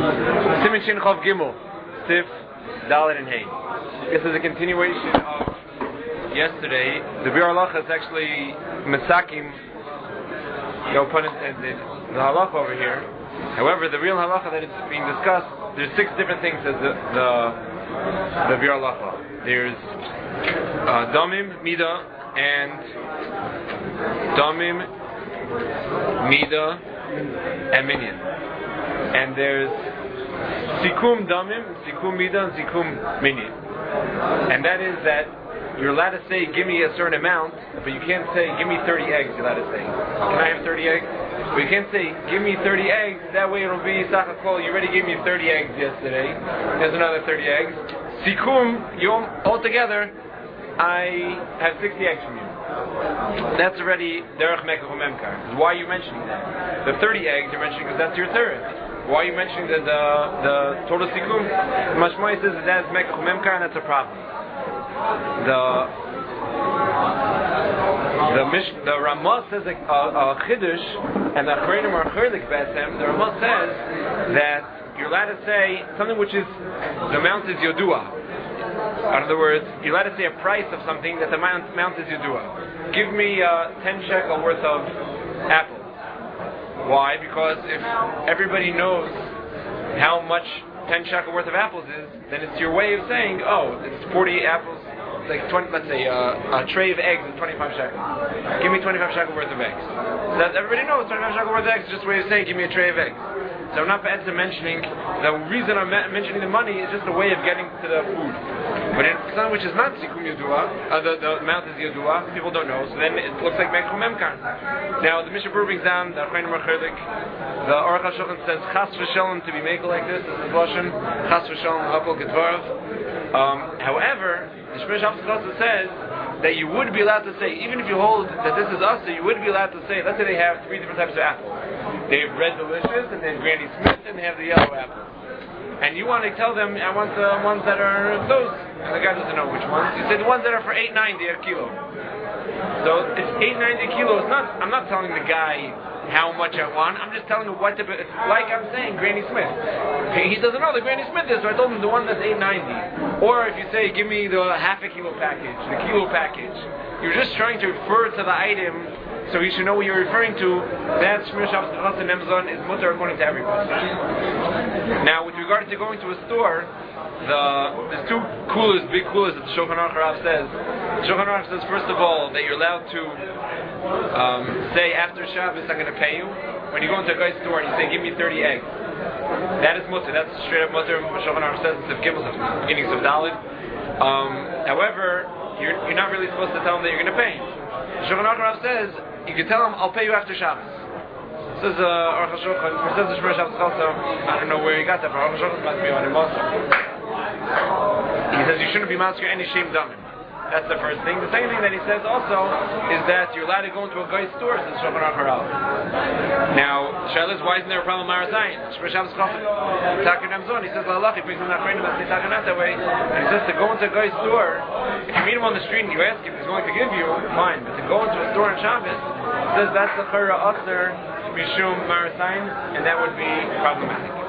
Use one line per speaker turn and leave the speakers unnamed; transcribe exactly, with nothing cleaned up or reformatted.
Siman Shin Chav Gimel, Sif, Dalet and Hey. This is a continuation of yesterday. The Bir Halacha is actually Mesakim, no pun intended, the halacha over here. However, the real halacha that is being discussed, there's six different things as the the, the Bir Halacha. There's uh, Damim, Mida, and Damim, Mida, and Minyan. And there's Sikum Damim, Sikum Mida, and Sikum Minyan. And that is that you're allowed to say, give me a certain amount, but you can't say, give me thirty eggs, you're allowed to say. Can I have thirty eggs? But you can't say, give me thirty eggs, that way it'll be, Sachakol, you already gave me thirty eggs yesterday, there's another thirty eggs. Sikum, you altogether, I have sixty eggs from you. That's already Derech Mekach Memkar. Why are you mentioning that? The thirty eggs you're mentioning because that's your third. Why are you mentioning the the, the total sikum? Mashmai says that that's Mekach Memkar and that's a problem. The the Mish, the Ramah says a, a, a Chiddush and the Achreinim are Chirlik Betzem. The Ramah says that you're allowed to say something which is the amount is Yodua. In other words, you're allowed to say a price of something that the amount, amount is Yodua. Give me uh, ten shekel worth of apples. Why? Because if everybody knows how much ten shekel worth of apples is, then it's your way of saying, oh, it's forty apples, like twenty, let's say uh, a tray of eggs is twenty-five shekels. Give me twenty-five shekel worth of eggs. So that everybody knows twenty-five shekel worth of eggs is just a way of saying, give me a tray of eggs. So I'm not mentioning, the reason I'm mentioning the money is just a way of getting to the food. But in something which is not Sikum Yodua, uh, the, the amount is Yodua, people don't know, so then it looks like Mekach Memkar. Now the Mishnah Berurah brings down, the Achreinim are Chirlik, the Aruch HaShulchan says, Chas v'shalom to be makel like this, this is Lashon, Chas v'shalom hakol kedvarav. Um, however, the Shmir Shabbos Chassid says that you would be allowed to say, even if you hold that this is us, so you would be allowed to say, let's say they have three different types of apples. They have Red Delicious, and they have Granny Smith, and they have the yellow apple. And you want to tell them, I want the ones that are those, and the guy doesn't know which ones. You say the ones that are for eight ninety a kilo. So it's eight ninety a kilo. It's not. I'm not telling the guy how much I want. I'm just telling him what to. It's like I'm saying Granny Smith. Okay, he doesn't know the Granny Smith is, so I told him the one that's eight ninety. Or if you say, give me the half a kilo package, the kilo package, you're just trying to refer to the item. So you should know what you're referring to. That Shmir Shabbos Chas and Nemzon is mutter according to everybody. Now, with regard to going to a store, the there's two coolers, big coolers that the Shulchan Aruch Rav says. The Shulchan Aruch says, first of all, that you're allowed to um, say after Shabbos, I'm going to pay you. When you go into a guy's store and you say, give me thirty eggs, that is mutter. That's straight up mutter. Shulchan Aruch says it's the beginnings of Dalit. Um, however, you're, you're not really supposed to tell them that you're going to pay. Shulchan Aruch Rav says, you can tell him, I'll pay you after Shabbos. Says uh, Aruch HaShulchan, says the Shmir Shabbos also, I don't know where he got that, but Aruch HaShulchan must be on him also. He says you shouldn't be masker any shame damim. That's the first thing. The second thing that he says also is that you're allowed to go into a guy's store, says Shulchan Aruch Rav. Now, Shaila is, why isn't there a problem with Marazayin? Shmir Shabbos Chassid, Takar Namzon, he says, Allah, he brings him that Achreinim that say Takar not that way. And he says to go into a guy's store, if you meet him on the street and you ask him if he's going to give you, fine. But to go into a store on Shabbos, he says that's the Chara Aser Mishum Marazayin, and that would be problematic.